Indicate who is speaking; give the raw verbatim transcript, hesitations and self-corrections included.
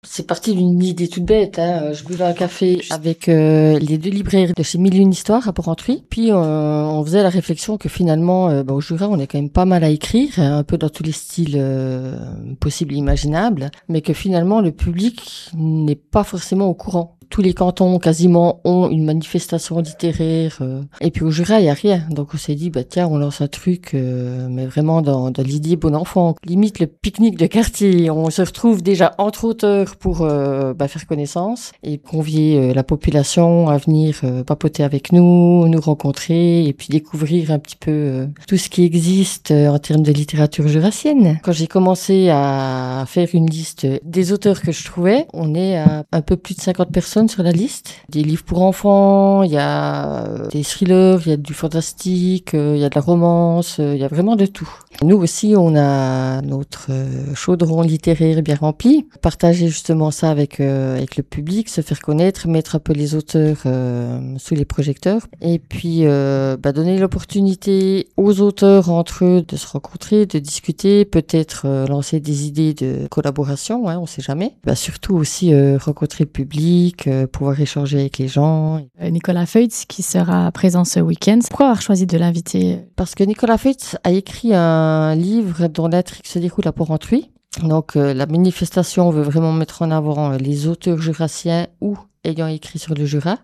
Speaker 1: C'est parti d'une idée toute bête, hein. Je buvais un café avec euh, les deux libraires de chez Mille et une Histoires à Porrentruy. Puis euh, on faisait la réflexion que finalement, euh, bah, au Jura, on est quand même pas mal à écrire, hein, un peu dans tous les styles euh, possibles et imaginables, mais que finalement le public n'est pas forcément au courant. Tous les cantons quasiment ont une manifestation littéraire euh, et puis au Jura il y a rien, donc on s'est dit bah tiens on lance un truc euh, mais vraiment dans, dans l'idée bon enfant, limite le pique-nique de quartier. On se retrouve déjà entre auteurs pour euh, bah, faire connaissance et convier euh, la population à venir euh, papoter avec nous, nous rencontrer et puis découvrir un petit peu euh, tout ce qui existe euh, en termes de littérature jurassienne. Quand j'ai commencé à faire une liste des auteurs que je trouvais, on est à un peu plus de cinquante personnes sur la liste. Des livres pour enfants, il y a euh, des thrillers, il y a du fantastique, euh, il y a de la romance, euh, il y a vraiment de tout. Nous aussi, on a notre euh, chaudron littéraire bien rempli. Partager justement ça avec euh, avec le public, se faire connaître, mettre un peu les auteurs euh, sous les projecteurs, et puis euh, bah, donner l'opportunité aux auteurs entre eux de se rencontrer, de discuter, peut-être euh, lancer des idées de collaboration, hein, on sait jamais. Bah, surtout aussi euh, rencontrer le public, euh, pouvoir échanger avec les gens.
Speaker 2: Nicolas Feutz qui sera présent ce week-end. Pourquoi avoir choisi de l'inviter ?
Speaker 1: Parce que Nicolas Feutz a écrit un livre dont l'intrigue se déroule à Porrentruy. Donc euh, la manifestation veut vraiment mettre en avant les auteurs jurassiens ou ayant écrit sur le Jura.